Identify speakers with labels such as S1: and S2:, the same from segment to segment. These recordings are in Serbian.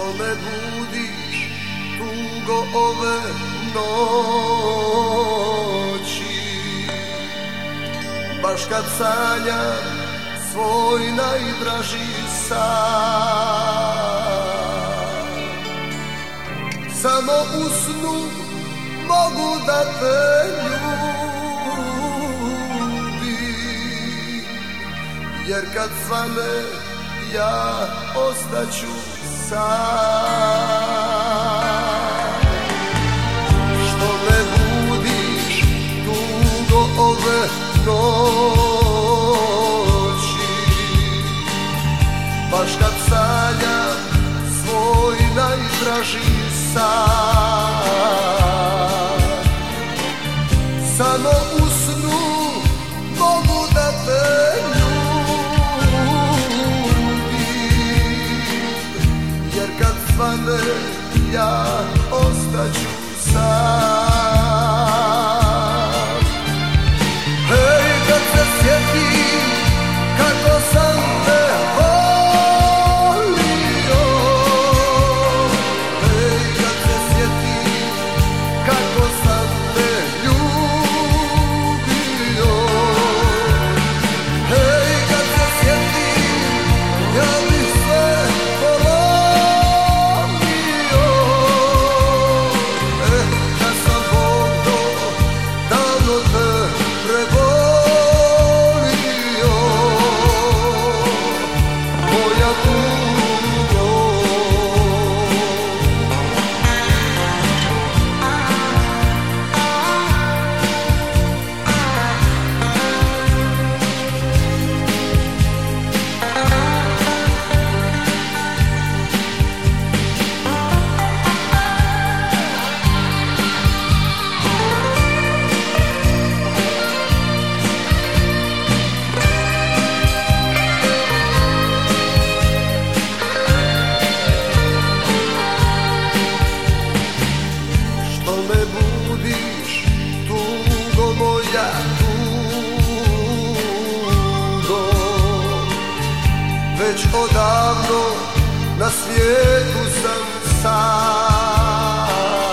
S1: me budiš tugo ove noći, baš kad sanjam svoj najdraži san. Samo u snu mogu da te ljubim, jer kad svane ja ostaću sam. Što me budiš tugo ove noći, baš kad sanjam svoj najdraži san. Samo u snu mogu da te svane ja ostaću sam. Hej, kad se sjetim kako sam te volio, hej, kad se sjetim kako sam te ljubio, hej, kad se sjetim ja bih sve već odavno na svijetu sam sam.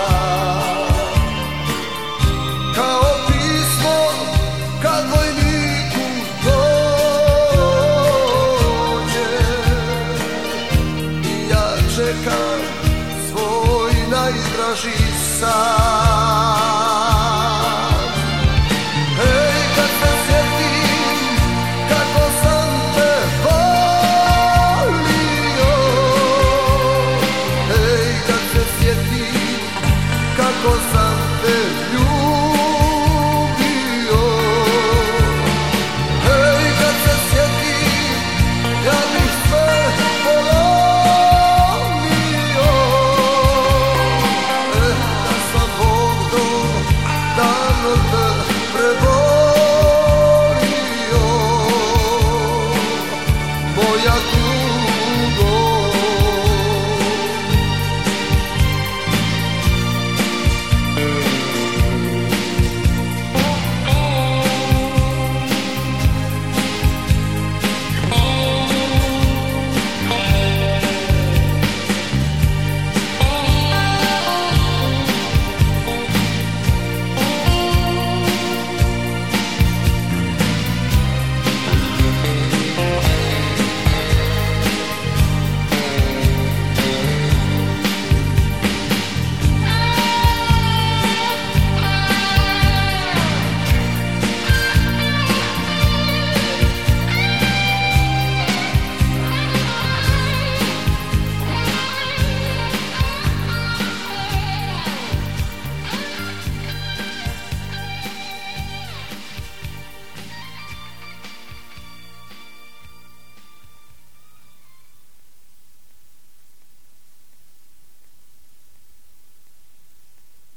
S1: Kao pismo kad vojniku dođe, i ja čekam svoj najdraži san.